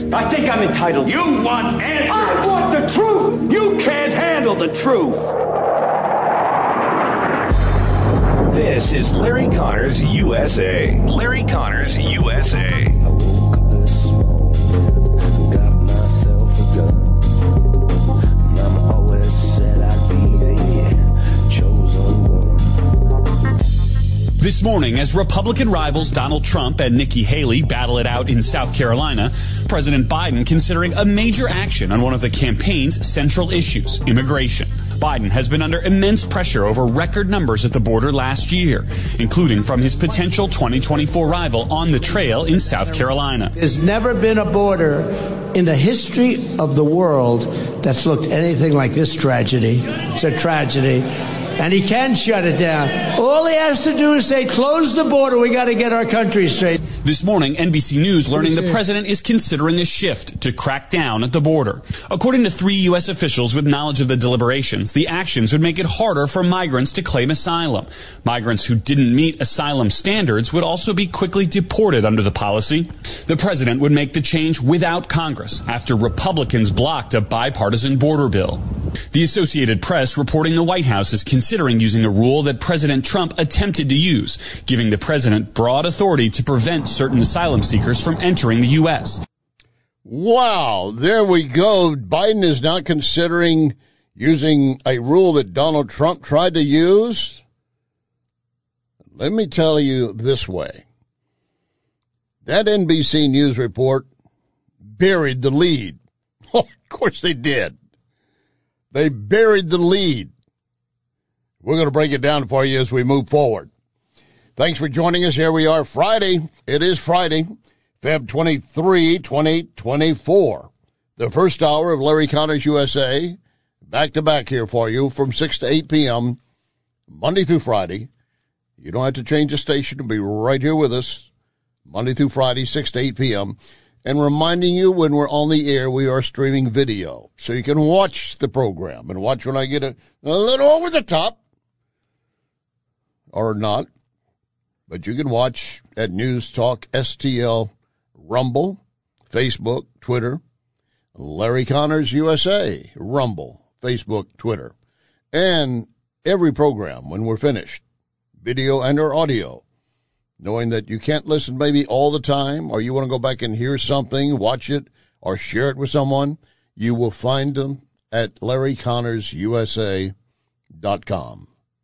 I think I'm entitled. You want answers. I want the truth. You can't handle the truth. This is Larry Connors USA. Larry Connors USA. I woke up this morning, got myself a gun. Mama always said I'd be the chosen one. This morning, as Republican rivals Donald Trump and Nikki Haley battle it out in South Carolina, President Biden considering a major action on one of the campaign's central issues, immigration. Biden has been under immense pressure over record numbers at the border last year, including from his potential 2024 rival on the trail in South Carolina. There's never been a border in the history of the world that's looked anything like this tragedy. It's a tragedy. And he can shut it down. All he has to do is say, close the border. We got to get our country straight. This morning, NBC News learning the president is considering a shift to crack down at the border. According to 3 U.S. officials with knowledge of the deliberations, the actions would make it harder for migrants to claim asylum. Migrants who didn't meet asylum standards would also be quickly deported under the policy. The president would make the change without Congress after Republicans blocked a bipartisan border bill. The Associated Press reporting the White House is considering using a rule that President Trump attempted to use, giving the president broad authority to prevent certain asylum seekers from entering the U.S. Wow, there we go. Biden is now considering using a rule that Donald Trump tried to use. Let me tell you this way. That NBC News report buried the lead. Oh, of course they did. They buried the lead. We're going to break it down for you as we move forward. Thanks for joining us. Here we are, Friday. It is Friday, Feb 23, 2024. The first hour of Larry Connors USA. Back to back here for you from 6 to 8 p.m., Monday through Friday. You don't have to change the station to be right here with us, Monday through Friday, 6 to 8 p.m., and reminding you when we're on the air, we are streaming video. So you can watch the program and watch when I get a little over the top or not. But you can watch at News Talk STL, Rumble, Facebook, Twitter, Larry Connors USA, Rumble, Facebook, Twitter, and every program when we're finished, video and or audio. Knowing that you can't listen maybe all the time, or you want to go back and hear something, watch it, or share it with someone, you will find them at LarryConnorsUSA.com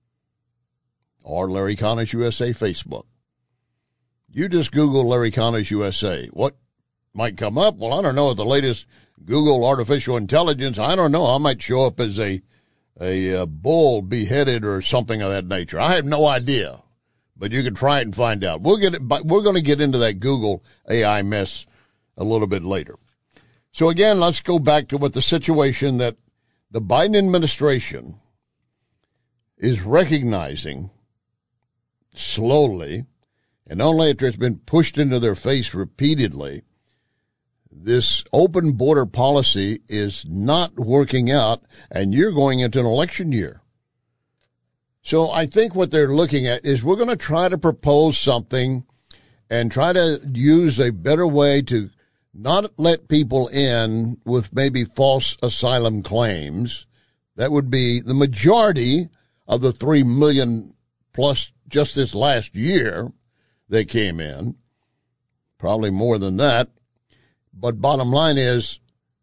or Larry Connors USA Facebook. You just Google Larry Connors USA. What might come up? Well, I don't know. With the latest Google artificial intelligence, I don't know. I might show up as a bull beheaded or something of that nature. I have no idea. But you can try it and find out. We're going to get into that Google AI mess a little bit later. So again, let's go back to what the situation that the Biden administration is recognizing slowly, and only after it's been pushed into their face repeatedly, this open border policy is not working out, and you're going into an election year. So I think what they're looking at is we're going to try to propose something and try to use a better way to not let people in with maybe false asylum claims. That would be the majority of the 3 million plus just this last year that came in, probably more than that. But bottom line is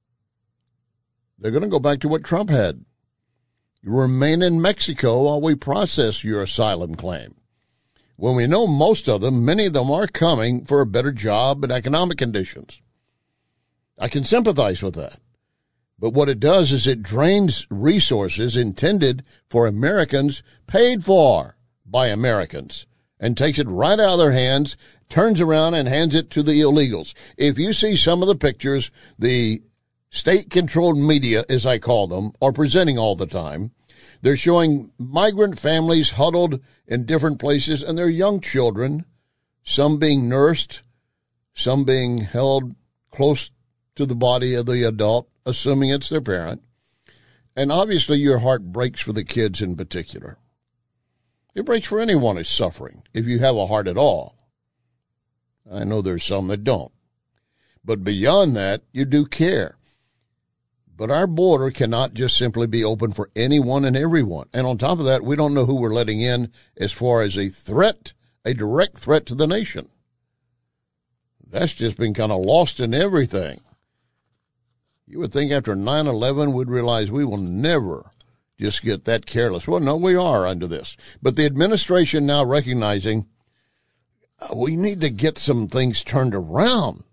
they're going to go back to what Trump had. You remain in Mexico while we process your asylum claim. When we know most of them, many of them are coming for a better job and economic conditions. I can sympathize with that. But what it does is it drains resources intended for Americans, paid for by Americans, and takes it right out of their hands, turns around and hands it to the illegals. If you see some of the pictures, the state-controlled media, as I call them, are presenting all the time. They're showing migrant families huddled in different places and their young children, some being nursed, some being held close to the body of the adult, assuming it's their parent. And obviously your heart breaks for the kids in particular. It breaks for anyone who's suffering, if you have a heart at all. I know there's some that don't. But beyond that, you do care. But our border cannot just simply be open for anyone and everyone. And on top of that, we don't know who we're letting in as far as a threat, a direct threat to the nation. That's just been kind of lost in everything. You would think after 9/11 we'd realize we will never just get that careless. Well, no, we are under this. But the administration now recognizing we need to get some things turned around.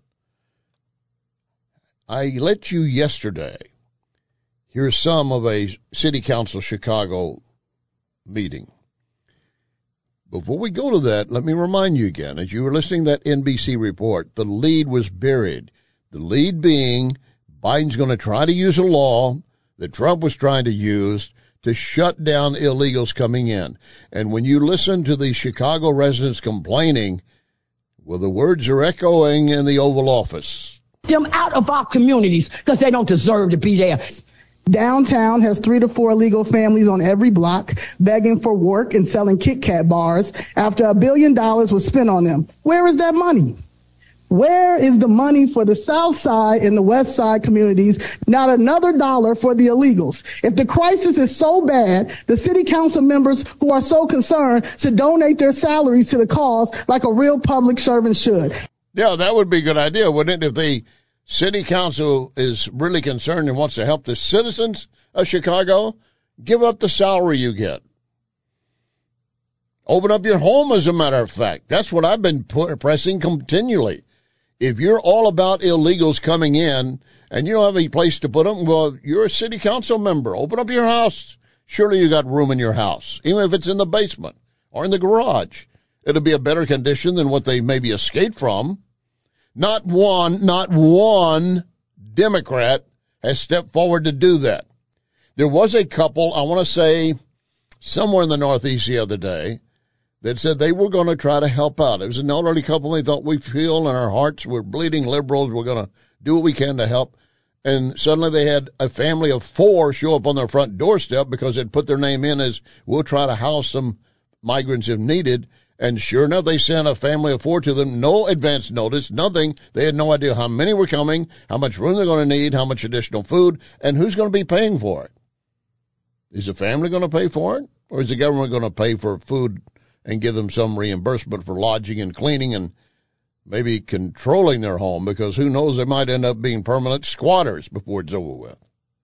I let you yesterday hear some of a City Council Chicago meeting. Before we go to that, let me remind you again, as you were listening to that NBC report, the lead was buried. The lead being Biden's going to try to use a law that Trump was trying to use to shut down illegals coming in. And when you listen to the Chicago residents complaining, well, the words are echoing in the Oval Office. Them out of our communities because they don't deserve to be there. Downtown has 3 to 4 illegal families on every block begging for work and selling Kit Kat bars after $1 billion was spent on them. Where is that money? Where is the money for the South Side and the West Side communities? Not another dollar for the illegals. If the crisis is so bad, the city council members who are so concerned should donate their salaries to the cause like a real public servant should. Yeah, that would be a good idea, wouldn't it? If the city council is really concerned and wants to help the citizens of Chicago, give up the salary you get. Open up your home, as a matter of fact. That's what I've been pressing continually. If you're all about illegals coming in and you don't have any place to put them, well, you're a city council member. Open up your house. Surely you got room in your house, even if it's in the basement or in the garage. It'll be a better condition than what they maybe escaped from. Not one Democrat has stepped forward to do that. There was a couple, I want to say, somewhere in the Northeast the other day, that said they were going to try to help out. It was an elderly couple. They thought, we feel in our hearts we're bleeding liberals. We're going to do what we can to help. And suddenly they had a family of 4 show up on their front doorstep because they'd put their name in as, we'll try to house some migrants if needed. And sure enough, they sent a family of 4 to them. No advance notice, nothing. They had no idea how many were coming, how much room they're going to need, how much additional food, and who's going to be paying for it. Is the family going to pay for it? Or is the government going to pay for food and give them some reimbursement for lodging and cleaning and maybe controlling their home, because who knows, they might end up being permanent squatters before it's over with.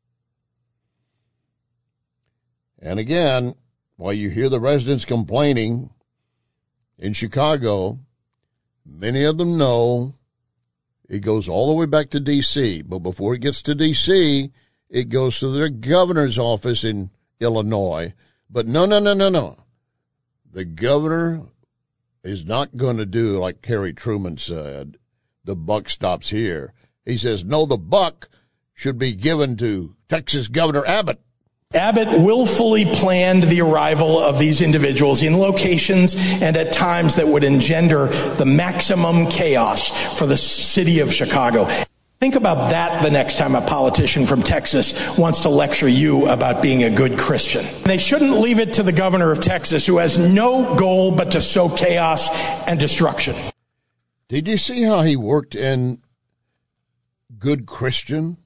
And again, while you hear the residents complaining in Chicago, many of them know it goes all the way back to D.C., but before it gets to D.C., it goes to their governor's office in Illinois. But no. The governor is not going to do like Harry Truman said, the buck stops here. He says, no, the buck should be given to Texas Governor Abbott. Abbott willfully planned the arrival of these individuals in locations and at times that would engender the maximum chaos for the city of Chicago. Think about that the next time a politician from Texas wants to lecture you about being a good Christian. They shouldn't leave it to the governor of Texas, who has no goal but to sow chaos and destruction. Did you see how he worked in good Christian?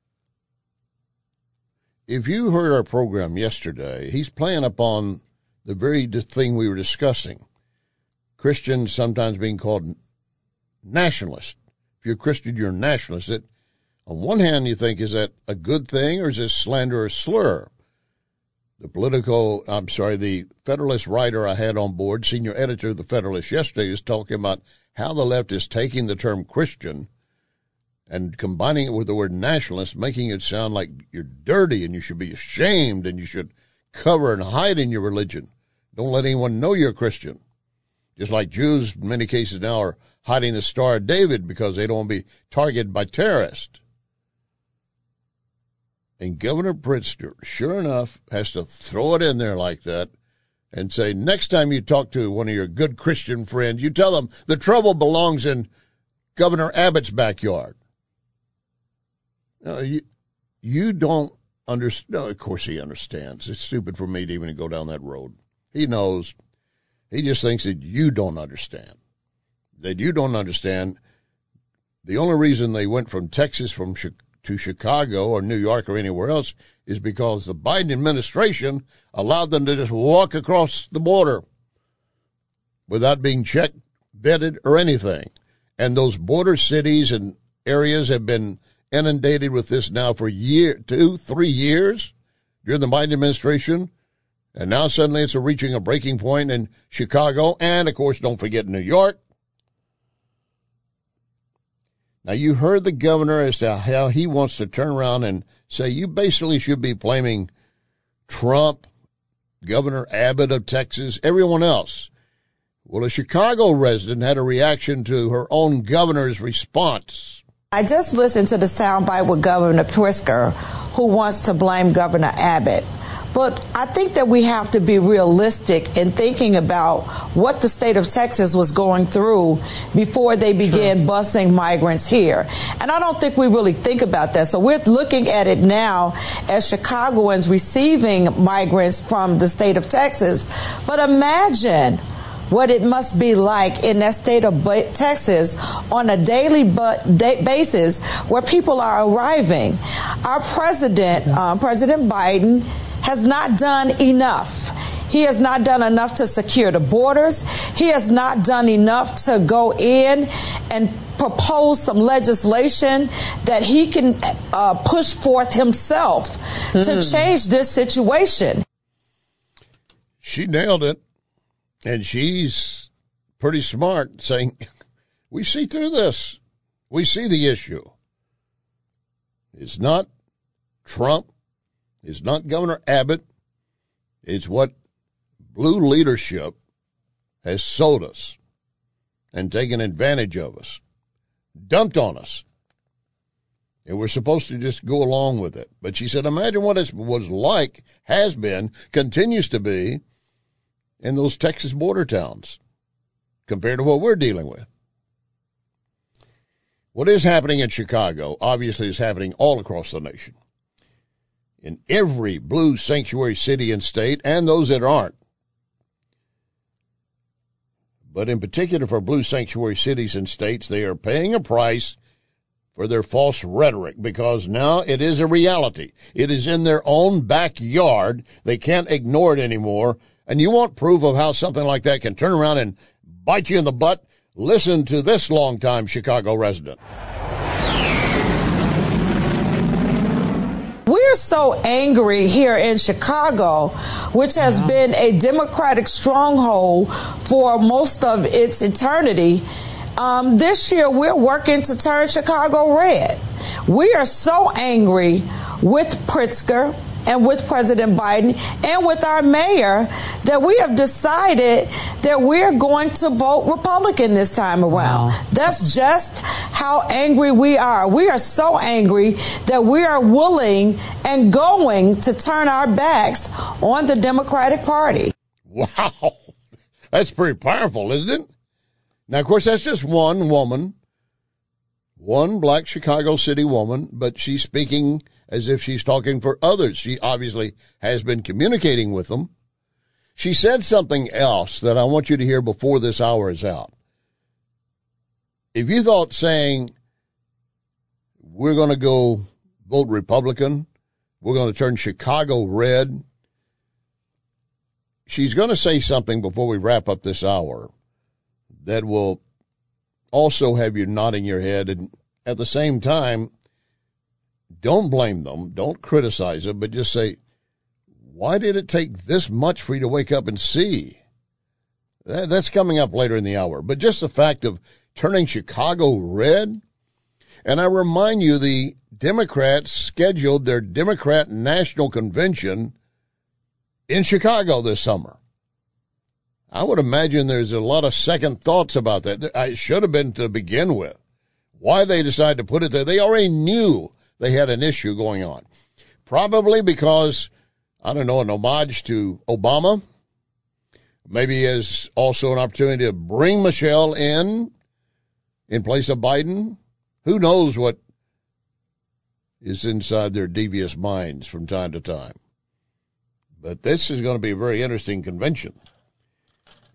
If you heard our program yesterday, he's playing upon the very thing we were discussing. Christians sometimes being called nationalists. If you're a Christian, you're a nationalist. That, on one hand, you think, is that a good thing or is this slander or slur? The Federalist writer I had on board, senior editor of the Federalist yesterday, was talking about how the left is taking the term Christian and combining it with the word nationalist, making it sound like you're dirty and you should be ashamed and you should cover and hide in your religion. Don't let anyone know you're a Christian. Just like Jews, in many cases now, are hiding the Star of David because they don't want to be targeted by terrorists. And Governor Pritzker, sure enough, has to throw it in there like that and say, next time you talk to one of your good Christian friends, you tell them the trouble belongs in Governor Abbott's backyard. You don't understand. No, of course he understands. It's stupid for me to even go down that road. He knows. He just thinks that you don't understand. That you don't understand The only reason they went from Texas to Chicago or New York or anywhere else is because the Biden administration allowed them to just walk across the border without being checked, vetted, or anything. And those border cities and areas have been inundated with this now for 2-3 years during the Biden administration. And now suddenly it's reaching a breaking point in Chicago. And, of course, don't forget New York. Now, you heard the governor as to how he wants to turn around and say you basically should be blaming Trump, Governor Abbott of Texas, everyone else. Well, a Chicago resident had a reaction to her own governor's response. I just listened to the soundbite with Governor Pritzker, who wants to blame Governor Abbott. But I think that we have to be realistic in thinking about what the state of Texas was going through before they began busing migrants here. And I don't think we really think about that. So we're looking at it now as Chicagoans receiving migrants from the state of Texas. But imagine what it must be like in that state of Texas on a daily basis where people are arriving. Our president, President Biden, has not done enough. He has not done enough to secure the borders. He has not done enough to go in and propose some legislation that he can push forth himself to change this situation. She nailed it. And she's pretty smart, saying, we see through this. We see the issue. It's not Trump. It's not Governor Abbott. It's what blue leadership has sold us and taken advantage of us, dumped on us. And we're supposed to just go along with it. But she said, imagine what it was like, has been, continues to be, in those Texas border towns compared to what we're dealing with. What is happening in Chicago obviously is happening all across the nation. In every blue sanctuary city and state, and those that aren't. But in particular for blue sanctuary cities and states, they are paying a price for their false rhetoric because now it is a reality. It is in their own backyard. They can't ignore it anymore. And you want proof of how something like that can turn around and bite you in the butt? Listen to this longtime Chicago resident. We're so angry here in Chicago, which has been a Democratic stronghold for most of its eternity. This year, we're working to turn Chicago red. We are so angry with Pritzker and with President Biden and with our mayor that we have decided that we're going to vote Republican this time around. Wow. That's just how angry we are. We are so angry that we are willing and going to turn our backs on the Democratic Party. Wow. That's pretty powerful, isn't it? Now, of course, that's just one woman, one black Chicago City woman, but she's speaking as if she's talking for others. She obviously has been communicating with them. She said something else that I want you to hear before this hour is out. If you thought saying we're going to go vote Republican, we're going to turn Chicago red, she's going to say something before we wrap up this hour that will also have you nodding your head, and at the same time, don't blame them, don't criticize them, but just say, why did it take this much for you to wake up and see? That's coming up later in the hour. But just the fact of turning Chicago red, and I remind you, the Democrats scheduled their Democrat National Convention in Chicago this summer. I would imagine there's a lot of second thoughts about that. It should have been to begin with. Why they decided to put it there, they already knew they had an issue going on. Probably because, I don't know, an homage to Obama. Maybe as also an opportunity to bring Michelle in place of Biden. Who knows what is inside their devious minds from time to time. But this is going to be a very interesting convention.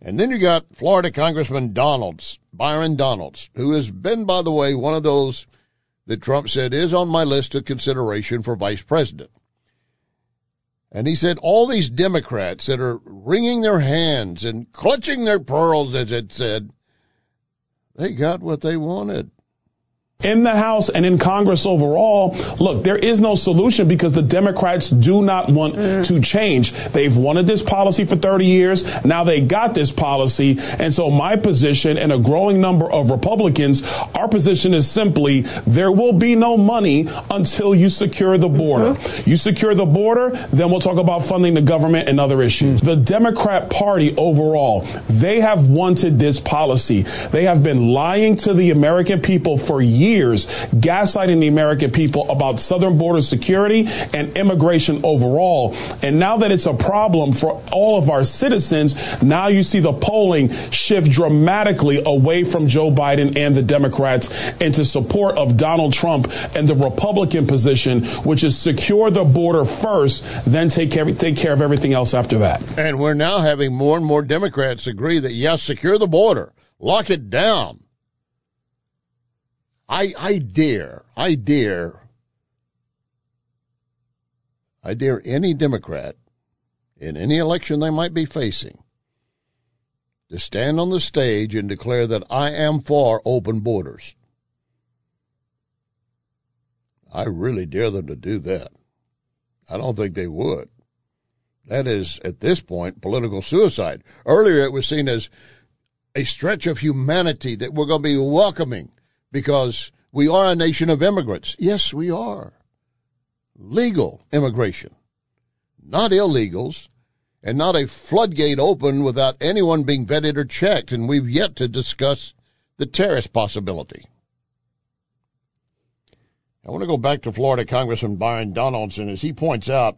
And then you got Florida Congressman Byron Donalds, who has been, by the way, one of those that Trump said is on my list of consideration for vice president. And he said all these Democrats that are wringing their hands and clutching their pearls, as it said, they got what they wanted. In the House and in Congress overall, look, there is no solution because the Democrats do not want to change. They've wanted this policy for 30 years. Now they got this policy. And so my position and a growing number of Republicans, our position is simply there will be no money until you secure the border. You secure the border, then we'll talk about funding the government and other issues. The Democrat Party overall, they have wanted this policy. They have been lying to the American people for years, gaslighting the American people about southern border security and immigration overall. And now that it's a problem for all of our citizens, now you see the polling shift dramatically away from Joe Biden and the Democrats into support of Donald Trump and the Republican position, which is secure the border first, then take care of everything else after that. And we're now having more and more Democrats agree that, yes, secure the border, lock it down. I dare any Democrat in any election they might be facing to stand on the stage and declare that I am for open borders. I really dare them to do that. I don't think they would. That is, at this point, political suicide. Earlier it was seen as a stretch of humanity that we're going to be welcoming, because we are a nation of immigrants. Yes, we are. Legal immigration, not illegals, and not a floodgate open without anyone being vetted or checked. And we've yet to discuss the terrorist possibility. I want to go back to Florida Congressman Byron Donalds, and as he points out,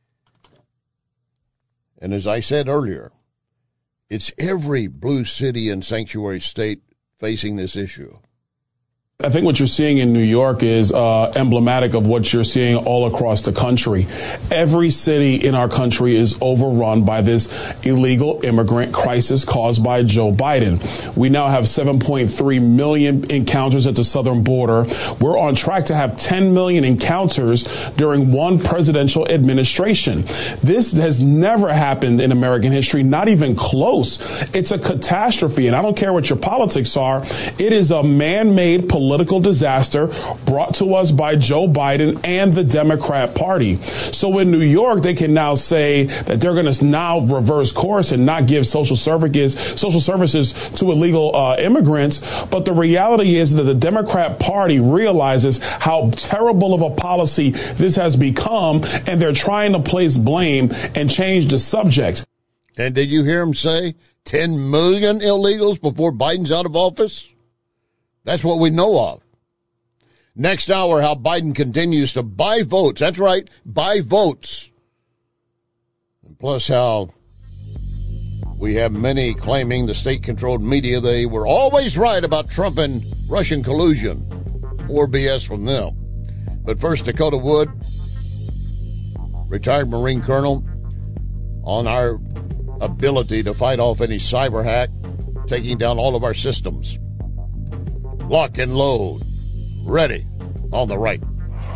and as I said earlier, it's every blue city and sanctuary state facing this issue. I think what you're seeing in New York is emblematic of what you're seeing all across the country. Every city in our country is overrun by this illegal immigrant crisis caused by Joe Biden. We now have 7.3 million encounters at the southern border. We're on track to have 10 million encounters during one presidential administration. This has never happened in American history, not even close. It's a catastrophe, and I don't care what your politics are. It is a man-made political disaster brought to us by Joe Biden and the Democrat Party. So in New York, they can now say that they're going to now reverse course and not give social services to illegal immigrants. But the reality is that the Democrat Party realizes how terrible of a policy this has become, and they're trying to place blame and change the subject. And did you hear him say 10 million illegals before Biden's out of office? That's what we know of. Next hour, how Biden continues to buy votes. That's right, buy votes. And plus how we have many claiming, the state-controlled media, they were always right about Trump and Russian collusion. More BS from them. But first, Dakota Wood, retired Marine Colonel, on our ability to fight off any cyber hack, taking down all of our systems. Lock and load. Ready. On the right.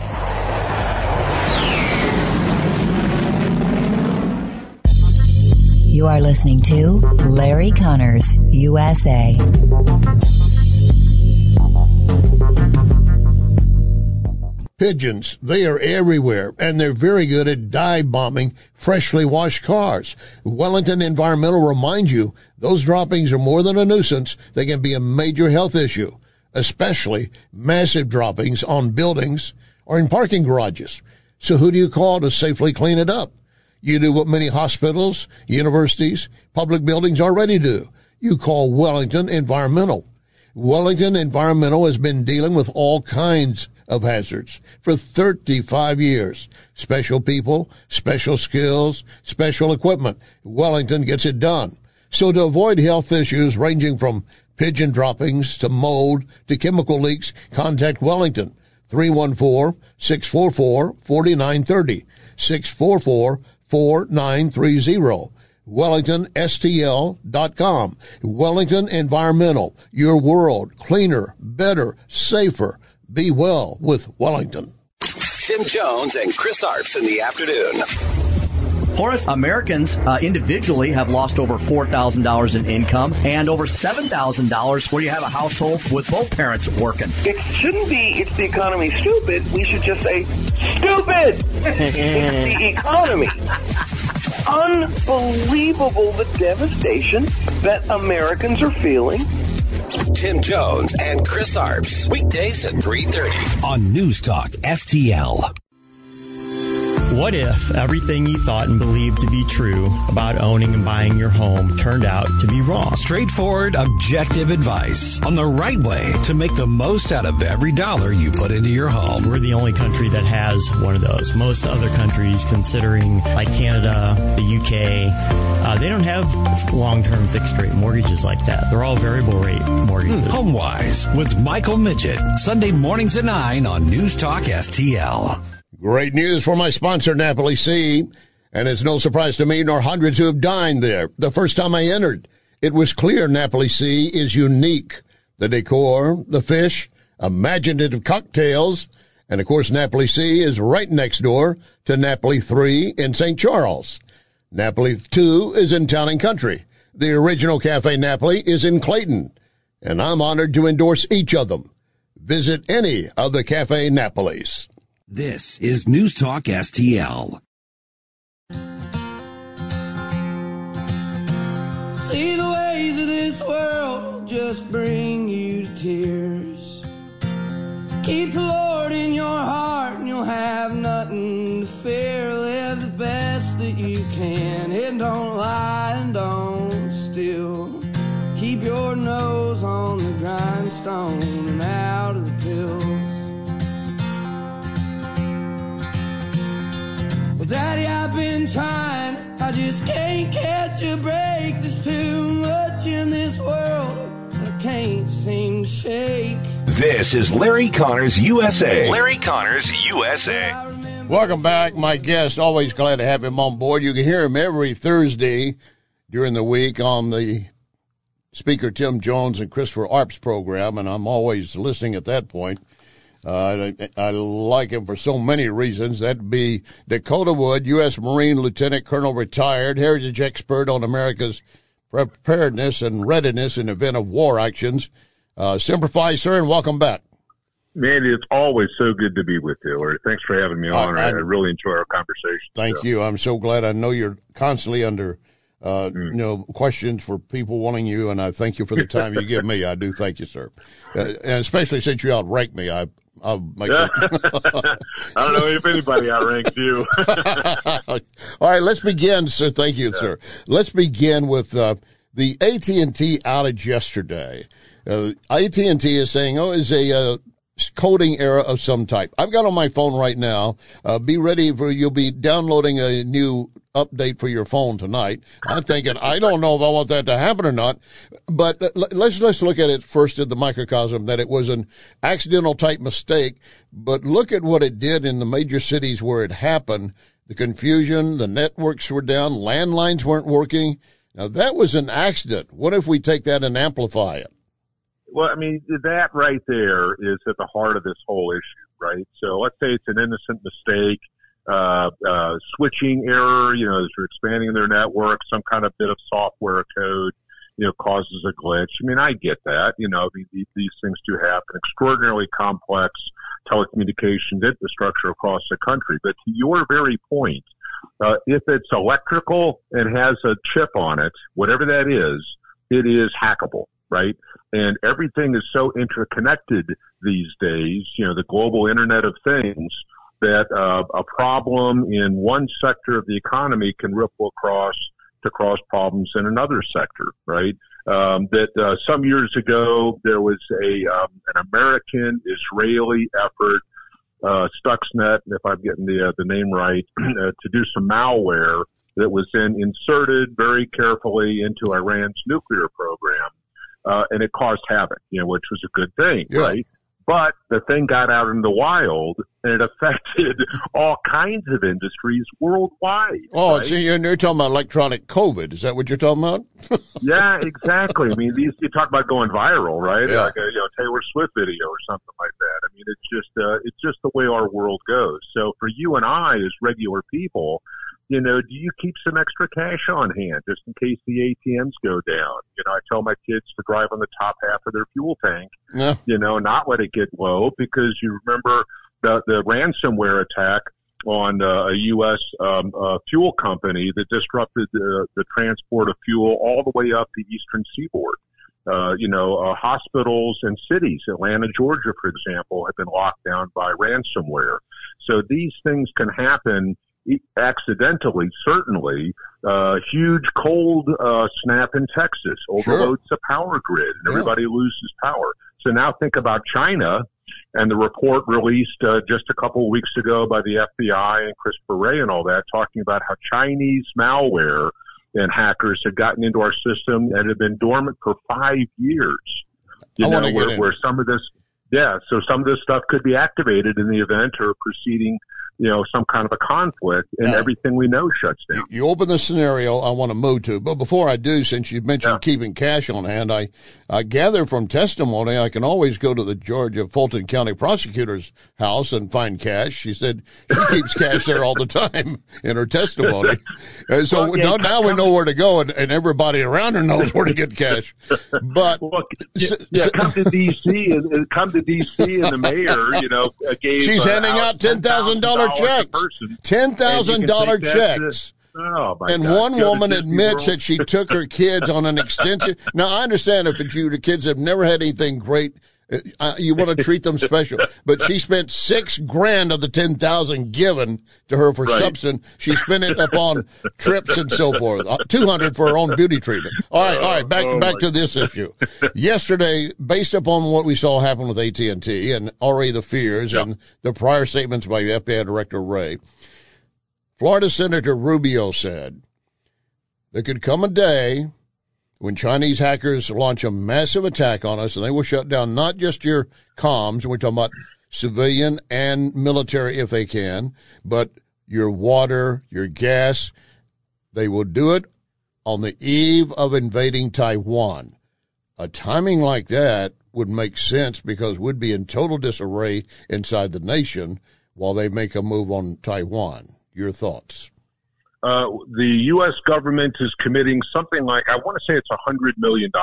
You are listening to Larry Connors, USA. Pigeons, they are everywhere, and they're very good at dive bombing freshly washed cars. Wellington Environmental reminds you, those droppings are more than a nuisance. They can be a major health issue, especially massive droppings on buildings or in parking garages. So who do you call to safely clean it up? You do what many hospitals, universities, public buildings already do. You call Wellington Environmental. Wellington Environmental has been dealing with all kinds of hazards for 35 years. Special people, special skills, special equipment. Wellington gets it done. So to avoid health issues ranging from pigeon droppings to mold to chemical leaks, contact Wellington. 314-644-4930. 644-4930. WellingtonSTL.com. Wellington Environmental, your world, cleaner, better, safer. Be well with Wellington. Tim Jones and Chris Arps in the afternoon. Horace, Americans individually have lost over $4,000 in income and over $7,000 where you have a household with both parents working. It shouldn't be, it's the economy stupid. We should just say, stupid! It's the economy. Unbelievable the devastation that Americans are feeling. Tim Jones and Chris Arps, weekdays at 3:30 on News Talk STL. What if everything you thought and believed to be true about owning and buying your home turned out to be wrong? Straightforward, objective advice on the right way to make the most out of every dollar you put into your home. We're the only country that has one of those. Most other countries, considering like Canada, the UK, they don't have long-term fixed-rate mortgages like that. They're all variable-rate mortgages. HomeWise with Michael Midget, Sunday mornings at 9 on News Talk STL. Great news for my sponsor, Napoli Sea. And it's no surprise to me, nor hundreds who have dined there. The first time I entered, it was clear Napoli Sea is unique. The decor, the fish, imaginative cocktails, and of course Napoli Sea is right next door to Napoli 3 in St. Charles. Napoli 2 is in Town and Country. The original Cafe Napoli is in Clayton, and I'm honored to endorse each of them. Visit any of the Cafe Napolis. This is News Talk STL. See, the ways of this world just bring you to tears. Keep the Lord in your heart and you'll have nothing to fear. Live the best that you can and don't lie and don't steal. Keep your nose on the grindstone and out of the pills. Well, Daddy, I've been trying, I just can't catch a break. There's too much in this world I can't seem to shake. This is Larry Connors USA. Larry Connors USA. Welcome back. My guest, always glad to have him on board. You can hear him every Thursday during the week on the Speaker Tim Jones and Christopher Arps program, and I'm always listening at that point. I like him for so many reasons. That'd be Dakota Wood, U.S. Marine Lieutenant Colonel retired, heritage expert on America's preparedness and readiness in event of war actions. Semper Fi, sir, and welcome back. Man, it's always so good to be with you, Larry. Thanks for having me on. I really enjoy our conversation. Thank you. I'm so glad. I know you're constantly under questions for people wanting you, and I thank you for the time you give me. I do thank you, sir. And especially since you outrank me, I'll make it. I don't know if anybody outranks you. All right, let's begin, sir. Thank you, sir. Let's begin with the AT&T outage yesterday. AT&T is saying, is a coding error of some type. I've got on my phone right now. Be ready for you'll be downloading a new update for your phone tonight. I'm thinking, I don't know if I want that to happen or not, but let's look at it first in the microcosm that it was an accidental type mistake. But look at what it did in the major cities where it happened. The confusion, the networks were down, landlines weren't working. Now that was an accident. What if we take that and amplify it? Well, I mean, that right there is at the heart of this whole issue, right? So let's say it's an innocent mistake, switching error, as you're expanding their network, some kind of bit of software code, causes a glitch. I mean, I get that, these things do happen, extraordinarily complex telecommunications infrastructure across the country. But to your very point, if it's electrical and has a chip on it, whatever that is, it is hackable, right? And everything is so interconnected these days, the global Internet of Things, that a problem in one sector of the economy can ripple across to cause problems in another sector, right? Some years ago, there was an American-Israeli effort, Stuxnet, if I'm getting the name right, to do some malware that was then inserted very carefully into Iran's nuclear program. And it caused havoc, which was a good thing, right? But the thing got out in the wild, and it affected all kinds of industries worldwide. Oh, right? so you're talking about electronic COVID. Is that what you're talking about? Yeah, exactly. I mean, you talk about going viral, right? Yeah. Like a Taylor Swift video or something like that. I mean, it's just the way our world goes. So for you and I as regular people, do you keep some extra cash on hand just in case the ATMs go down? I tell my kids to drive on the top half of their fuel tank, not let it get low, because you remember the ransomware attack on a U.S. Fuel company that disrupted the transport of fuel all the way up the eastern seaboard. Hospitals and cities, Atlanta, Georgia, for example, have been locked down by ransomware. So these things can happen accidentally, certainly. Huge cold snap in Texas overloads the power grid, and everybody loses power. So now think about China and the report released just a couple of weeks ago by the FBI and Christopher Wray and all that, talking about how Chinese malware and hackers had gotten into our system and had been dormant for 5 years. Where some of this, so some of this stuff could be activated in the event or preceding some kind of a conflict, and everything we know shuts down. You open the scenario I want to move to, but before I do, since you mentioned keeping cash on hand, I gather from testimony I can always go to the Georgia Fulton County prosecutor's house and find cash. She said she keeps cash there all the time in her testimony. So now we know where to go, and everybody around her knows where to get cash. But come to D.C. and the mayor, gave. She's handing out $10,000 checks, $10,000 checks. Oh, my and God. one woman admits that she took her kids on an extension. Now, I understand if it's you, the kids have never had anything great. You want to treat them special, but she spent $6,000 of the $10,000 given to her for substance. She spent it upon trips and so forth. $200 for her own beauty treatment. All right. Back to this issue. Yesterday, based upon what we saw happen with AT&T and already the fears and the prior statements by FBI Director Wray, Florida Senator Rubio said there could come a day when Chinese hackers launch a massive attack on us, and they will shut down not just your comms, and we're talking about civilian and military if they can, but your water, your gas. They will do it on the eve of invading Taiwan. A timing like that would make sense because we'd be in total disarray inside the nation while they make a move on Taiwan. Your thoughts? The U.S. government is committing something like, I want to say it's $100 million.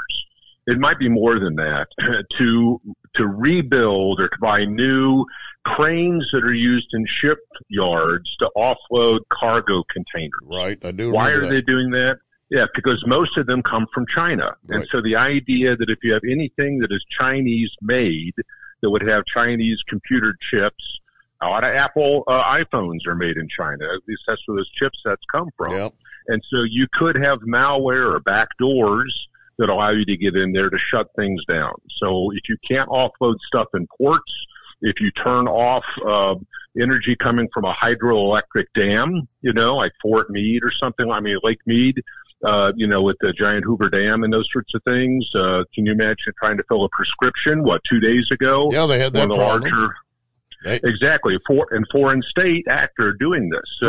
It might be more than that, to rebuild or to buy new cranes that are used in shipyards to offload cargo containers. Right, I do. Why are they doing that? Yeah, because most of them come from China. Right. And so the idea that if you have anything that is Chinese made, that would have Chinese computer chips, a lot of Apple iPhones are made in China. At least that's where those chipsets come from. Yep. And so you could have malware or backdoors that allow you to get in there to shut things down. So if you can't offload stuff in ports, if you turn off energy coming from a hydroelectric dam, like Fort Meade or something, Lake Meade, with the giant Hoover Dam and those sorts of things. Can you imagine trying to fill a prescription, 2 days ago? Yeah, they had that problem. Larger, exactly. Foreign state actor doing this. So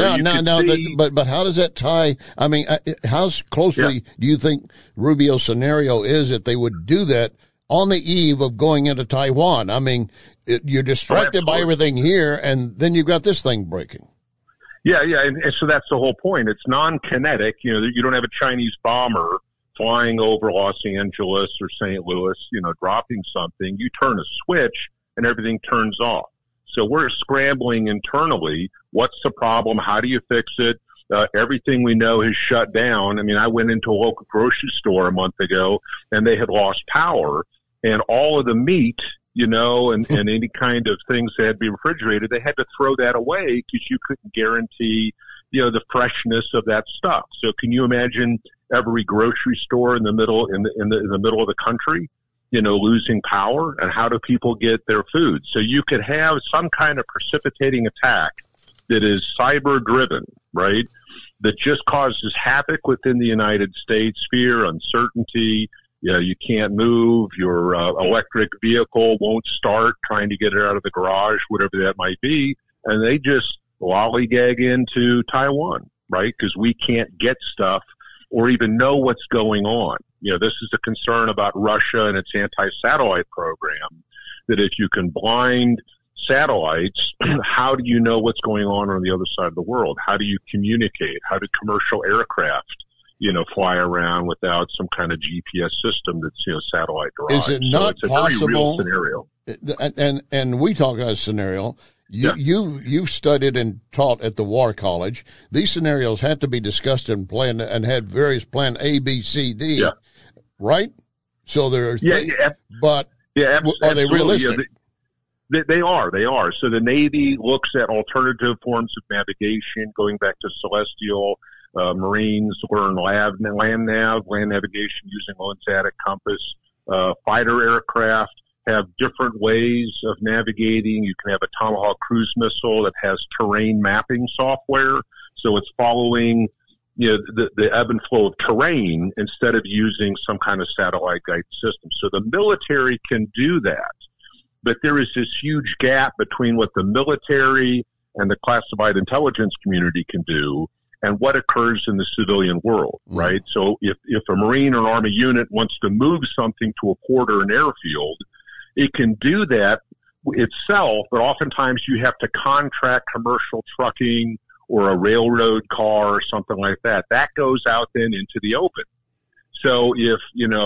but how does that tie? How closely do you think Rubio's scenario is that they would do that on the eve of going into Taiwan? You're distracted by everything here, and then you've got this thing breaking. Yeah, and so that's the whole point. It's non-kinetic. You don't have a Chinese bomber flying over Los Angeles or St. Louis, dropping something. You turn a switch, and everything turns off. So we're scrambling internally. What's the problem? How do you fix it? Everything we know has shut down. I went into a local grocery store a month ago, and they had lost power, and all of the meat, and any kind of things that had to be refrigerated, they had to throw that away because you couldn't guarantee, the freshness of that stuff. So can you imagine every grocery store in the middle of the country, losing power, and how do people get their food? So you could have some kind of precipitating attack that is cyber driven, right? That just causes havoc within the United States, fear, uncertainty, You can't move. Your electric vehicle won't start, trying to get it out of the garage, whatever that might be. And they just lollygag into Taiwan, right? Because we can't get stuff or even know what's going on. This is a concern about Russia and its anti-satellite program, that if you can blind satellites, how do you know what's going on the other side of the world? How do you communicate? How do commercial aircraft, fly around without some kind of GPS system that's, satellite derived? Is it not it's a possible? Very real scenario. And we talk about a scenario. You studied and taught at the War College. These scenarios had to be discussed and planned and had various plan A, B, C, D, right? So there are but are they realistic? They are. So the Navy looks at alternative forms of navigation, going back to celestial. Marines learn land navigation using Landsat compass. Fighter aircraft have different ways of navigating. You can have a Tomahawk cruise missile that has terrain mapping software, so it's following the ebb and flow of terrain instead of using some kind of satellite guide system. So the military can do that, but there is this huge gap between what the military and the classified intelligence community can do and what occurs in the civilian world, right? So if a Marine or an Army unit wants to move something to a port or an airfield, it can do that itself, but oftentimes you have to contract commercial trucking or a railroad car or something like that. That goes out then into the open. So if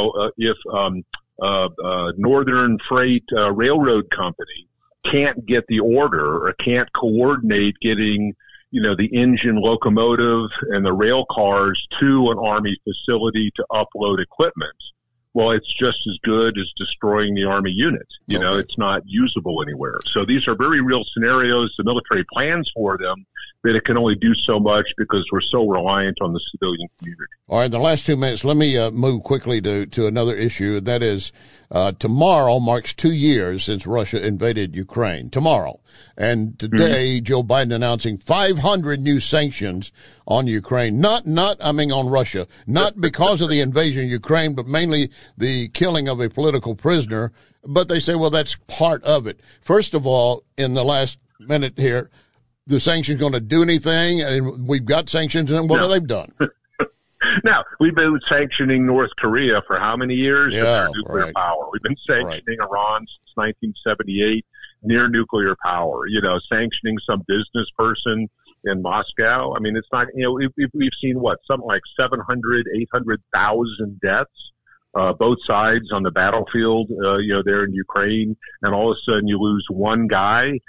Northern Freight Railroad Company can't get the order or can't coordinate getting the engine, locomotive, and the rail cars to an Army facility to upload equipment, well, it's just as good as destroying the Army unit. It's not usable anywhere. So these are very real scenarios. The military plans for them, but it can only do so much because we're so reliant on the civilian community. All right, in the last 2 minutes, let me move quickly to another issue. That is, tomorrow marks 2 years since Russia invaded Ukraine. Tomorrow. And today, Joe Biden announcing 500 new sanctions on Ukraine. Not on Russia. Not because of the invasion of Ukraine, but mainly the killing of a political prisoner. But they say, well, that's part of it. First of all, in the last minute here, the sanctions going to do anything? And we've got sanctions, and what have they done? Now, we've been sanctioning North Korea for how many years? Yeah, nuclear power. We've been sanctioning Iran since 1978, near nuclear power. Sanctioning some business person in Moscow. I mean, it's not, we've seen something like 700, 800,000 deaths, both sides on the battlefield, there in Ukraine. And all of a sudden you lose one guy.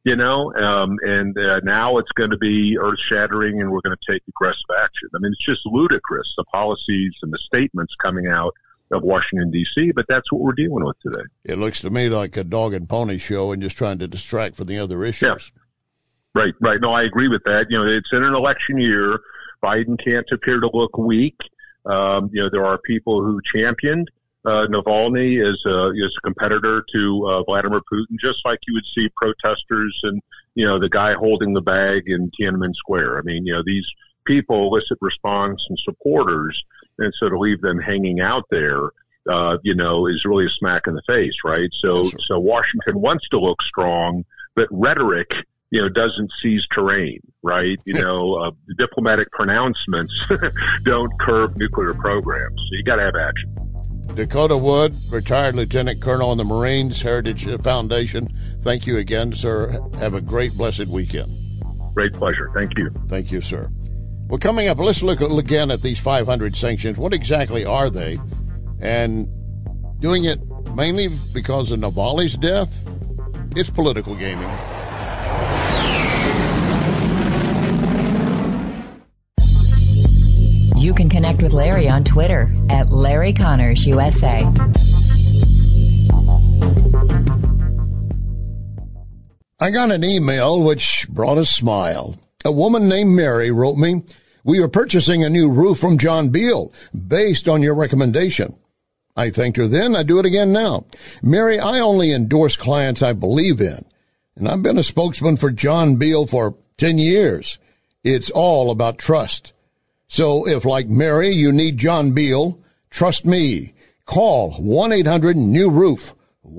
Now it's going to be earth-shattering, and we're going to take aggressive action. I mean, it's just ludicrous, the policies and the statements coming out of Washington, D.C., but that's what we're dealing with today. It looks to me like a dog and pony show and just trying to distract from the other issues. Yeah. Right. No, I agree with that. It's in an election year. Biden can't appear to look weak. There are people who championed Navalny is a competitor to Vladimir Putin, just like you would see protesters and the guy holding the bag in Tiananmen Square. I mean, these people elicit response and supporters, and so to leave them hanging out there, is really a smack in the face, right? So Washington wants to look strong, but rhetoric, doesn't seize terrain, right? Diplomatic pronouncements don't curb nuclear programs. So you got to have action. Dakota Wood, retired Lieutenant Colonel in the Marines Heritage Foundation. Thank you again, sir. Have a great, blessed weekend. Great pleasure. Thank you. Thank you, sir. Well, coming up, let's look again at these 500 sanctions. What exactly are they? And doing it mainly because of Navalny's death? It's political gaming. You can connect with Larry on Twitter at Larry Connors USA. I got an email which brought a smile. A woman named Mary wrote me, "We are purchasing a new roof from John Beal based on your recommendation." I thanked her then. I do it again now. "Mary, I only endorse clients I believe in, and I've been a spokesman for John Beal for 10 years. It's all about trust. So if, like Mary, you need John Beal, trust me. Call 1-800-NEW-ROOF.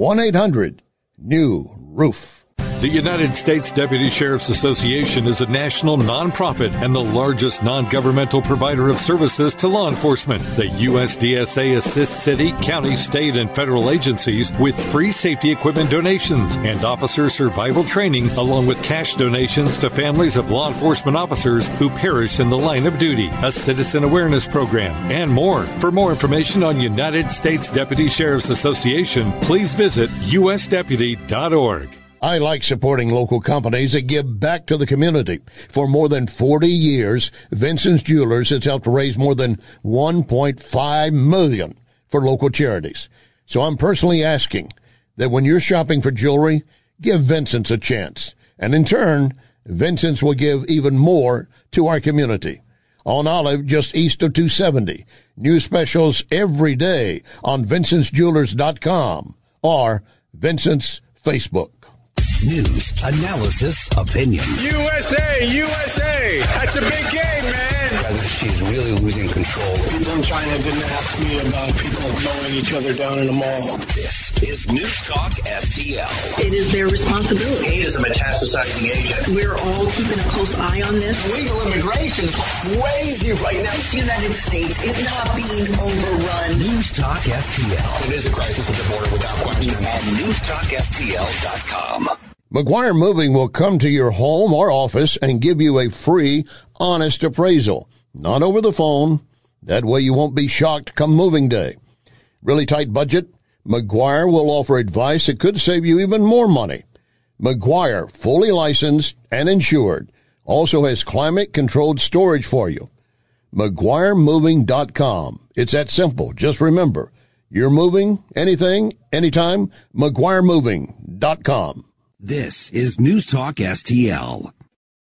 1-800-NEW-ROOF. The United States Deputy Sheriff's Association is a national nonprofit and the largest non-governmental provider of services to law enforcement. The USDSA assists city, county, state, and federal agencies with free safety equipment donations and officer survival training, along with cash donations to families of law enforcement officers who perish in the line of duty, a citizen awareness program, and more. For more information on United States Deputy Sheriff's Association, please visit usdeputy.org. I like supporting local companies that give back to the community. For more than 40 years, Vincent's Jewelers has helped raise more than $1.5 million for local charities. So I'm personally asking that when you're shopping for jewelry, give Vincent's a chance. And in turn, Vincent's will give even more to our community. On Olive, just east of 270. New specials every day on VincentsJewelers.com or Vincent's Facebook. News, analysis, opinion. USA, USA! That's a big game, man! She's really losing control. From China didn't ask me about people mowing each other down in a mall. This is News Talk STL. It is their responsibility. He is a metastasizing agent. We're all keeping a close eye on this. Illegal immigration is crazy right now. This United States is not being overrun. News Talk STL. It is a crisis at the border without question. At NewsTalkSTL.com. McGuire Moving will come to your home or office and give you a free, honest appraisal. Not over the phone. That way you won't be shocked come moving day. Really tight budget? McGuire will offer advice that could save you even more money. McGuire, fully licensed and insured, also has climate-controlled storage for you. McGuireMoving.com. It's that simple. Just remember, you're moving, anything, anytime, McGuireMoving.com. This is News Talk STL.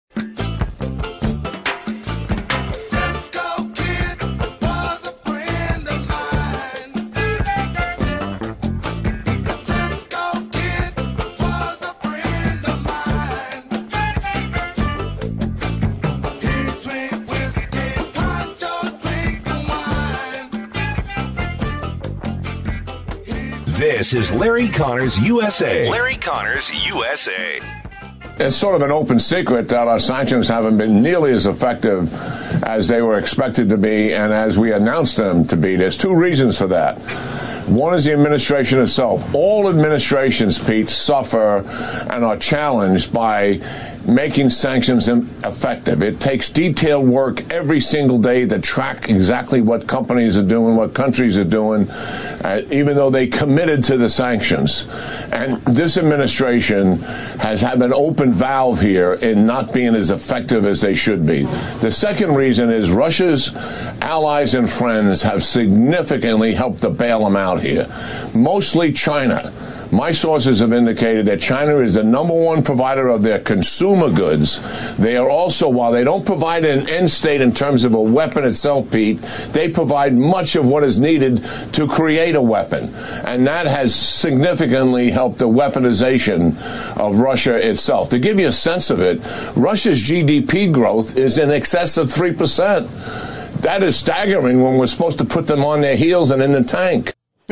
This is Larry Connors USA. Larry Connors USA. It's sort of an open secret that our sanctions haven't been nearly as effective as they were expected to be and as we announced them to be. There's two reasons for that. One is the administration itself. All administrations, Pete, suffer and are challenged by making sanctions effective. It takes detailed work every single day to track exactly what companies are doing, what countries are doing, even though they committed to the sanctions. And this administration has had an open valve here in not being as effective as they should be. The second reason is Russia's allies and friends have significantly helped to bail them out here. Mostly China. My sources have indicated that China is the number one provider of their consumer goods. They are also, while they don't provide an end state in terms of a weapon itself, Pete, they provide much of what is needed to create a weapon. And that has significantly helped the weaponization of Russia itself. To give you a sense of it, Russia's GDP growth is in excess of 3%. That is staggering when we're supposed to put them on their heels and in the tank.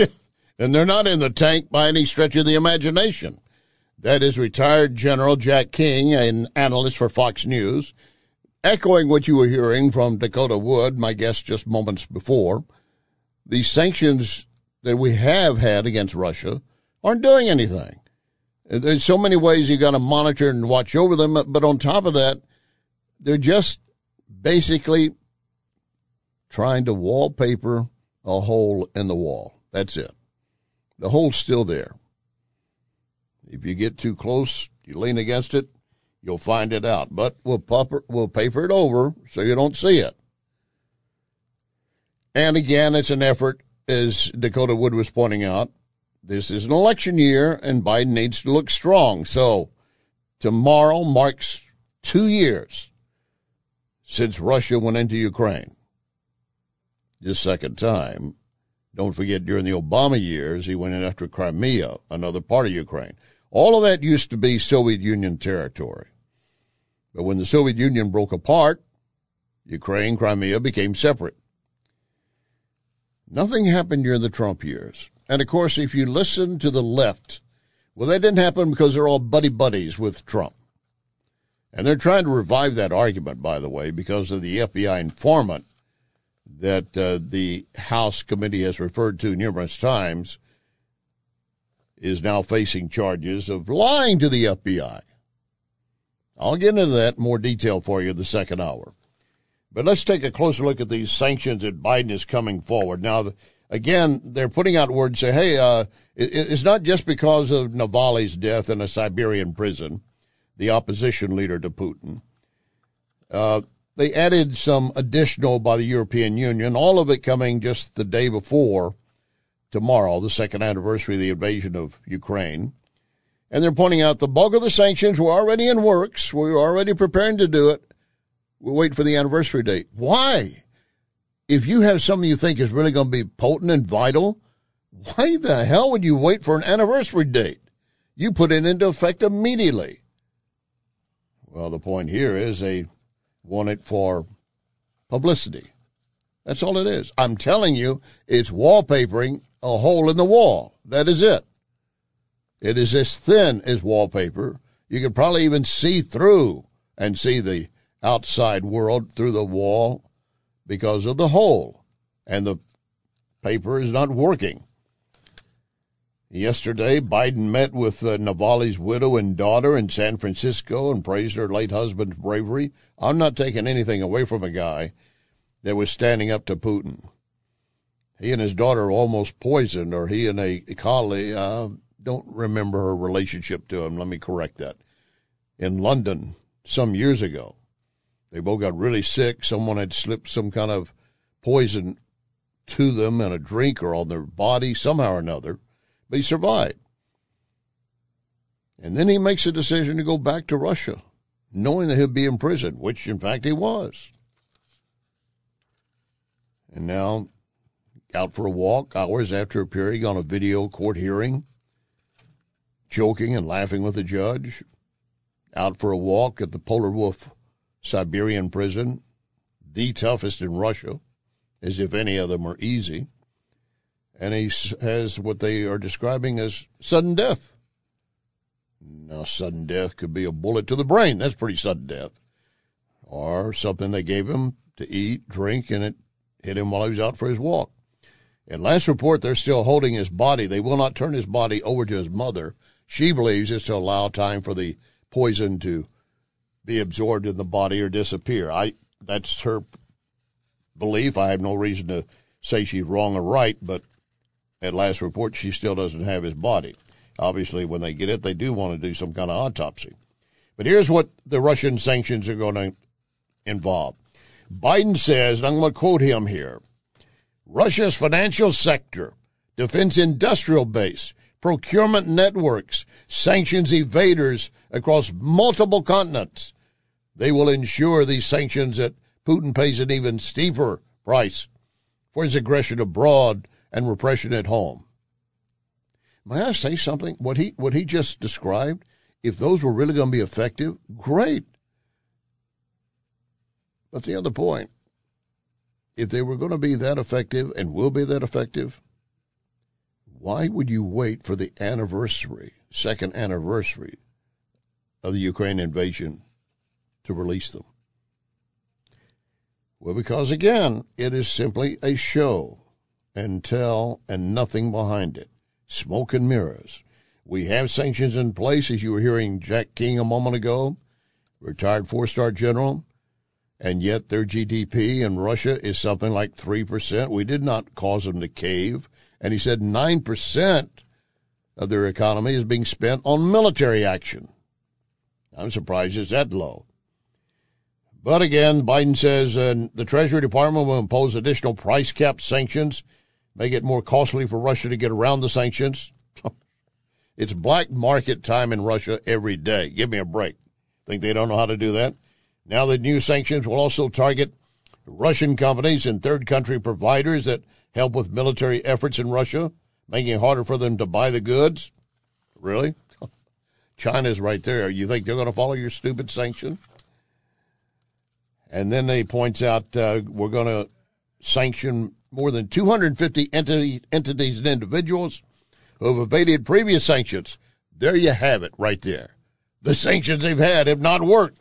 And they're not in the tank by any stretch of the imagination. That is retired General Jack King, an analyst for Fox News, echoing what you were hearing from Dakota Wood, my guest just moments before. The sanctions that we have had against Russia aren't doing anything. There's so many ways you got to monitor and watch over them, but on top of that, they're just basically trying to wallpaper a hole in the wall. That's it. The hole's still there. If you get too close, you lean against it, you'll find it out. But we'll paper it over so you don't see it. And again, it's an effort, as Dakota Wood was pointing out. This is an election year, and Biden needs to look strong. So tomorrow marks 2 years since Russia went into Ukraine. This second time. Don't forget, during the Obama years, he went in after Crimea, another part of Ukraine. All of that used to be Soviet Union territory. But when the Soviet Union broke apart, Ukraine, Crimea became separate. Nothing happened during the Trump years. And, of course, if you listen to the left, well, that didn't happen because they're all buddies with Trump. And they're trying to revive that argument, by the way, because of the FBI informant that the House committee has referred to numerous times is now facing charges of lying to the FBI. I'll get into that in more detail for you in the second hour. But let's take a closer look at these sanctions that Biden is coming forward. Now, again, they're putting out word and say, hey, it's not just because of Navalny's death in a Siberian prison, the opposition leader to Putin. They added some additional by the European Union, all of it coming just the day before tomorrow, the second anniversary of the invasion of Ukraine. And they're pointing out the bulk of the sanctions were already in works. We were already preparing to do it. We're waiting for the anniversary date. Why? If you have something you think is really going to be potent and vital, why the hell would you wait for an anniversary date? You put it into effect immediately. Well, the point here is they want it for publicity. That's all it is. I'm telling you, it's wallpapering a hole in the wall. That is it. It is as thin as wallpaper. You could probably even see through and see the outside world through the wall because of the hole. And the paper is not working. Yesterday, Biden met with Navalny's widow and daughter in San Francisco and praised her late husband's bravery. I'm not taking anything away from a guy that was standing up to Putin. He and his daughter were almost poisoned, or he and a colleague, don't remember her relationship to him, let me correct that, in London some years ago. They both got really sick. Someone had slipped some kind of poison to them in a drink or on their body, somehow or another. But he survived. And then he makes a decision to go back to Russia, knowing that he'll be in prison, which, in fact, he was. And now, out for a walk, hours after appearing on a video court hearing, joking and laughing with the judge, out for a walk at the Polar Wolf Siberian prison, the toughest in Russia, as if any of them were easy. And he has what they are describing as sudden death. Now, sudden death could be a bullet to the brain. That's pretty sudden death. Or something they gave him to eat, drink, and it hit him while he was out for his walk. At last report, they're still holding his body. They will not turn his body over to his mother. She believes it's to allow time for the poison to be absorbed in the body or disappear. That's her belief. I have no reason to say she's wrong or right, but at last report, she still doesn't have his body. Obviously, when they get it, they do want to do some kind of autopsy. But here's what the Russian sanctions are going to involve. Biden says, and I'm going to quote him here, Russia's financial sector, defense industrial base, procurement networks, sanctions evaders across multiple continents. They will ensure these sanctions that Putin pays an even steeper price for his aggression abroad and repression at home. May I say something? What he just described, if those were really going to be effective, great. But the other point, if they were going to be that effective and will be that effective, why would you wait for the second anniversary of the Ukraine invasion to release them? Well, because, again, it is simply a show and tell and nothing behind it. Smoke and mirrors. We have sanctions in place, as you were hearing Jack King a moment ago, retired 4-star general, and yet their GDP in Russia is something like 3%. We did not cause them to cave. And he said 9% of their economy is being spent on military action. I'm surprised it's that low. But again, Biden says the Treasury Department will impose additional price cap sanctions, make it more costly for Russia to get around the sanctions. It's black market time in Russia every day. Give me a break. Think they don't know how to do that? Now the new sanctions will also target Russian companies and third country providers that help with military efforts in Russia, making it harder for them to buy the goods. Really? China's right there. You think they're going to follow your stupid sanction? And then he points out we're going to sanctioned more than 250 entities and individuals who have evaded previous sanctions. There you have it right there. The sanctions they've had have not worked.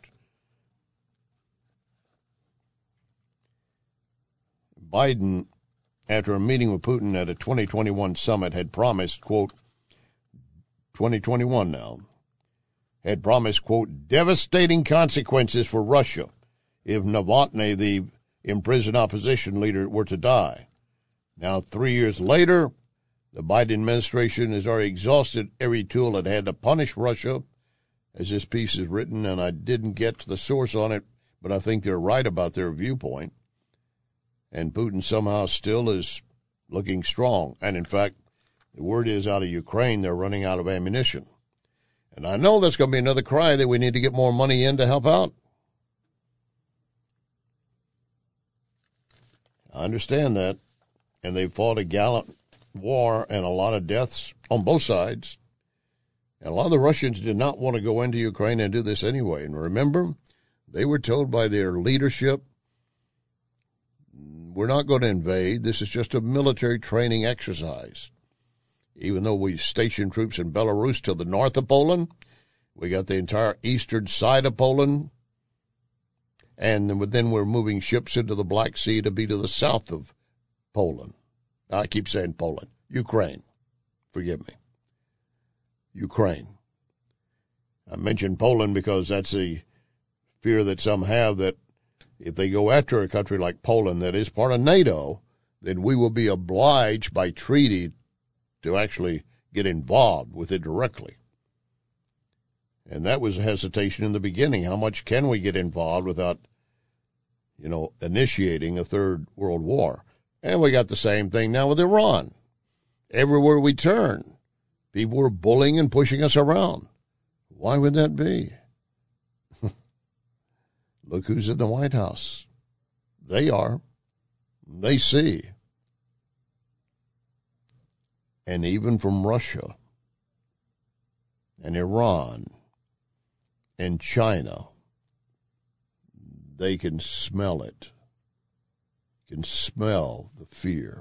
Biden, after a meeting with Putin at a 2021 summit, had promised, quote, 2021 now, had promised, quote, devastating consequences for Russia if Navalny, the imprisoned opposition leader, were to die. Now, 3 years later, the Biden administration has already exhausted every tool it had to punish Russia, as this piece is written, and I didn't get to the source on it, but I think they're right about their viewpoint. And Putin somehow still is looking strong. And, in fact, the word is out of Ukraine they're running out of ammunition. And I know that's going to be another cry that we need to get more money in to help out. I understand that. And they fought a gallant war and a lot of deaths on both sides. And a lot of the Russians did not want to go into Ukraine and do this anyway. And remember, they were told by their leadership, we're not going to invade. This is just a military training exercise. Even though we stationed troops in Belarus to the north of Poland, we got the entire eastern side of Poland, and then we're moving ships into the Black Sea to be to the south of Poland. I keep saying Poland. Ukraine. Forgive me. Ukraine. I mention Poland because that's a fear that some have that if they go after a country like Poland that is part of NATO, then we will be obliged by treaty to actually get involved with it directly. And that was a hesitation in the beginning. How much can we get involved without, initiating a third world war? And we got the same thing now with Iran. Everywhere we turn, people were bullying and pushing us around. Why would that be? Look who's in the White House. They are. They see. And even from Russia and Iran and China, they can smell it. Can smell the fear.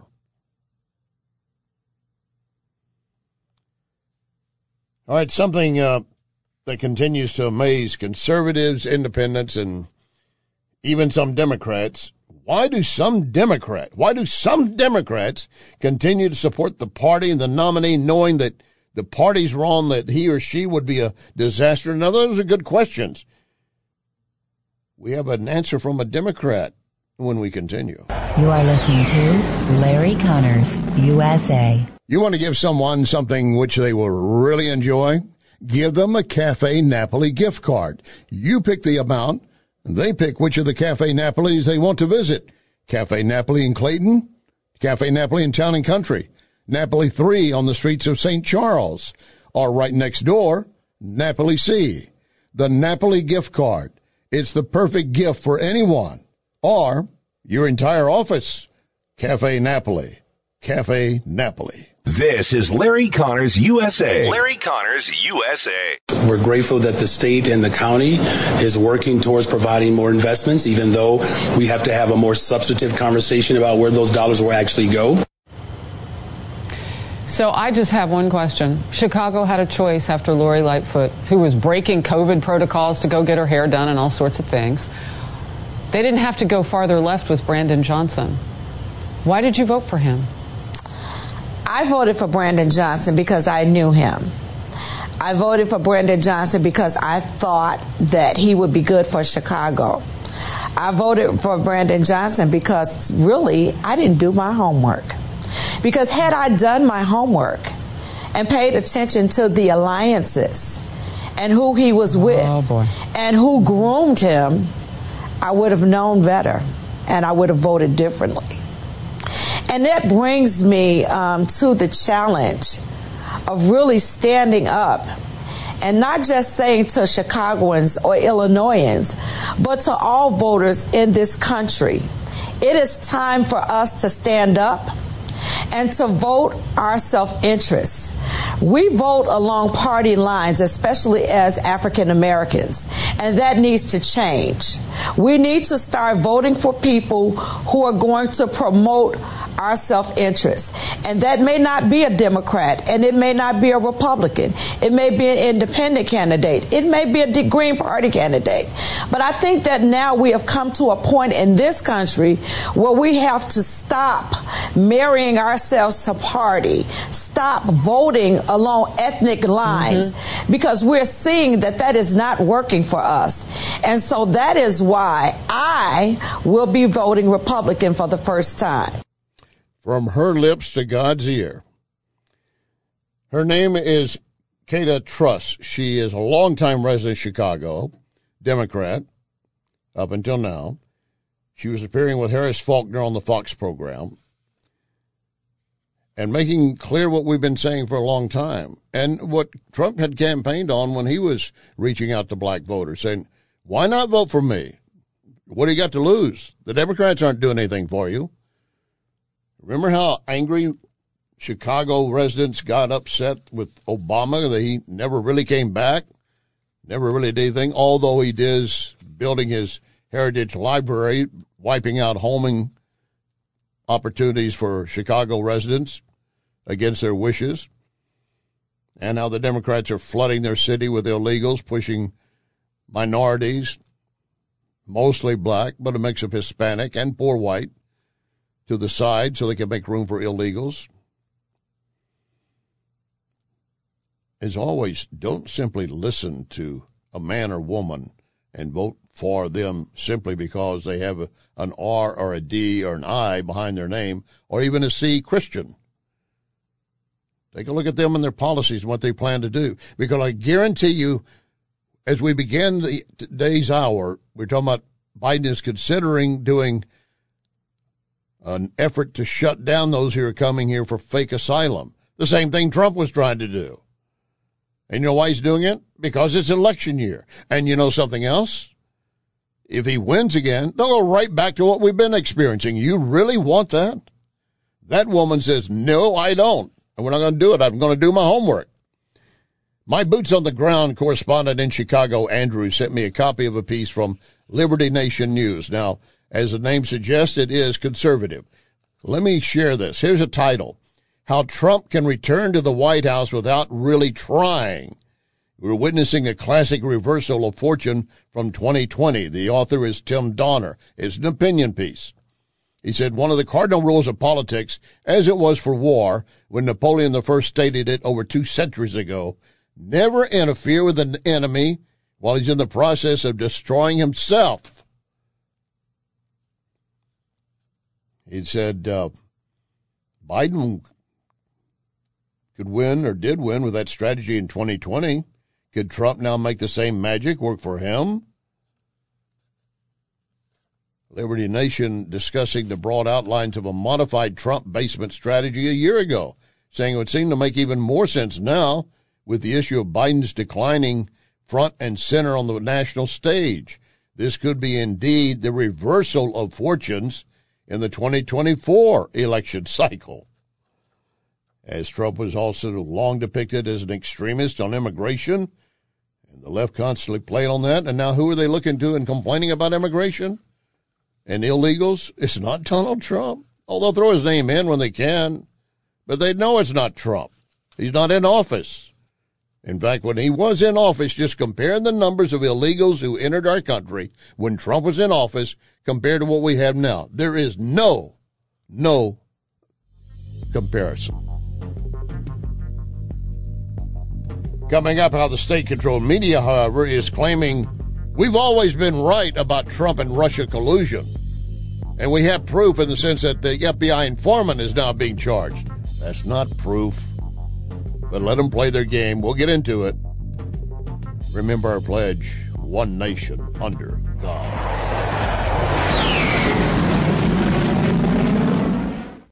All right, something that continues to amaze conservatives, independents, and even some Democrats. Why do some Democrats continue to support the party and the nominee knowing that the party's wrong, that he or she would be a disaster? Now, those are good questions. We have an answer from a Democrat when we continue. You are listening to Larry Connors, USA. You want to give someone something which they will really enjoy? Give them a Cafe Napoli gift card. You pick the amount. They pick which of the Cafe Napolis they want to visit. Cafe Napoli in Clayton, Cafe Napoli in Town and Country, Napoli 3 on the streets of St. Charles, or right next door, Napoli C. The Napoli gift card. It's the perfect gift for anyone, or your entire office. Cafe Napoli. Cafe Napoli. This is Larry Connors, USA. Larry Connors, USA. We're grateful that the state and the county is working towards providing more investments, even though we have to have a more substantive conversation about where those dollars will actually go. So I just have one question. Chicago had a choice after Lori Lightfoot, who was breaking COVID protocols to go get her hair done and all sorts of things. They didn't have to go farther left with Brandon Johnson. Why did you vote for him? I voted for Brandon Johnson because I knew him. I voted for Brandon Johnson because I thought that he would be good for Chicago. I voted for Brandon Johnson because really I didn't do my homework. Because had I done my homework and paid attention to the alliances and who he was with and who groomed him, I would have known better and I would have voted differently. And that brings me to the challenge of really standing up and not just saying to Chicagoans or Illinoisans, but to all voters in this country, it is time for us to stand up and to vote our self-interest. We vote along party lines, especially as African Americans. And that needs to change. We need to start voting for people who are going to promote our self-interest. And that may not be a Democrat, and it may not be a Republican. It may be an independent candidate. It may be a Green Party candidate. But I think that now we have come to a point in this country where we have to stop marrying ourselves to party, stop voting along ethnic lines, because we're seeing that that is not working for us. And so that is why I will be voting Republican for the first time. From her lips to God's ear. Her name is Kata Truss. She is a longtime resident of Chicago, Democrat, up until now. She was appearing with Harris Faulkner on the Fox program and making clear what we've been saying for a long time and what Trump had campaigned on when he was reaching out to black voters, saying, why not vote for me? What do you got to lose? The Democrats aren't doing anything for you. Remember how angry Chicago residents got upset with Obama that he never really came back, never really did anything, although he is building his heritage library, wiping out homing opportunities for Chicago residents against their wishes, and how the Democrats are flooding their city with illegals, pushing minorities, mostly black, but a mix of Hispanic and poor white, to the side so they can make room for illegals. As always, don't simply listen to a man or woman and vote for them simply because they have an R or a D or an I behind their name, or even a C, Christian. Take a look at them and their policies and what they plan to do. Because I guarantee you, as we begin today's hour, we're talking about Biden is considering doing an effort to shut down those who are coming here for fake asylum. The same thing Trump was trying to do. And you know why he's doing it? Because it's election year. And you know something else? If he wins again, they'll go right back to what we've been experiencing. You really want that? That woman says, no, I don't. And we're not going to do it. I'm going to do my homework. My boots on the ground correspondent in Chicago, Andrew, sent me a copy of a piece from Liberty Nation News. Now, as the name suggests, it is conservative. Let me share this. Here's a title. How Trump Can Return to the White House Without Really Trying. We're witnessing a classic reversal of fortune from 2020. The author is Tim Donner. It's an opinion piece. He said, one of the cardinal rules of politics, as it was for war, when Napoleon I stated it over 2 centuries ago, never interfere with an enemy while he's in the process of destroying himself. He said Biden could win or did win with that strategy in 2020. Could Trump now make the same magic work for him? Liberty Nation discussing the broad outlines of a modified Trump basement strategy a year ago, saying it would seem to make even more sense now with the issue of Biden's declining front and center on the national stage. This could be indeed the reversal of fortunes in the 2024 election cycle. As Trump was also long depicted as an extremist on immigration, and the left constantly played on that, and now who are they looking to and complaining about immigration and illegals? It's not Donald Trump. Oh, they'll throw his name in when they can, but they know it's not Trump. He's not in office. In fact, when he was in office, just compare the numbers of illegals who entered our country when Trump was in office compared to what we have now. There is no comparison. Coming up, how the state-controlled media, however, is claiming we've always been right about Trump and Russia collusion. And we have proof in the sense that the FBI informant is now being charged. That's not proof. But let them play their game. We'll get into it. Remember our pledge, one nation under God.